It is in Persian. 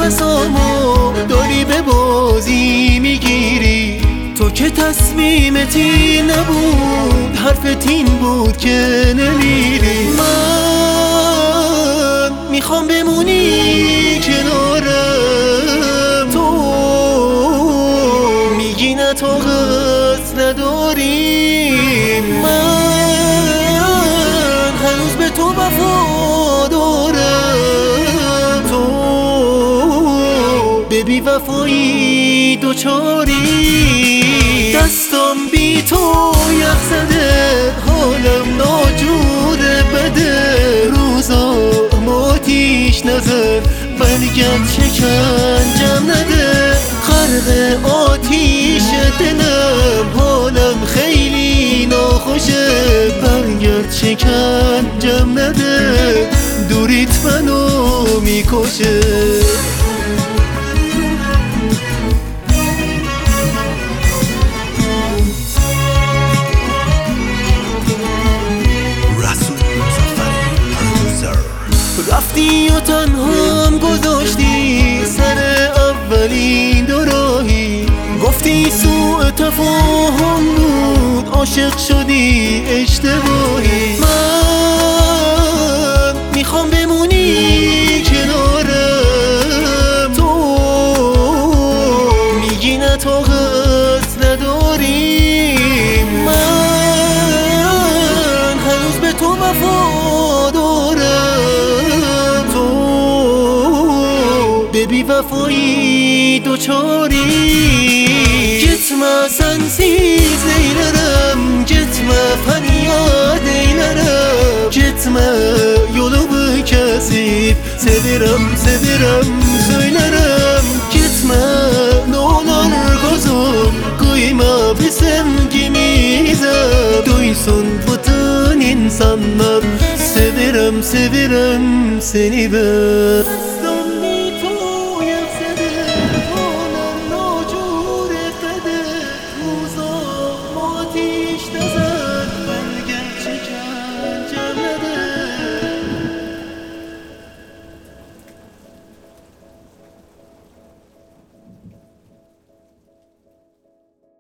نفسامو داری به بازی میگیری. تو که تصمیمتی نبود، حرفت این بود که نمیری. من میخوام بمونی کنارم، تو میگی نه تو قصد نداری. من هنوز به تو وفا دارم، تو به بی وفایی دوچاری. دستم بی تو یخ زده، حالم ناجور بده. روزام آتیش نزن، برگرد شکنجم نده. غرق آتیش دلم، حالم خیلی ناخوشه. برگرد شکنجم نده، دوریت منو میکشه. رفتی و تنهام گذاشتی سر اولین دو راهی. گفتی سوء تفاهم بود، عاشق شدی اشتباهی. من میخوام بمونی کنارم، تو میگی نه تو قصد نداری. من هنوز به تو وفا دارم، به بی وفایی دوچاری. Gitme sensiz eylerim, gitme feryat eylerim. Gitme yolumu kesip, severim severim söylerim. Gitme ne olur gözüm, kıyma bizim gimize. Duysun bütün insanlar, severim severim seni ben.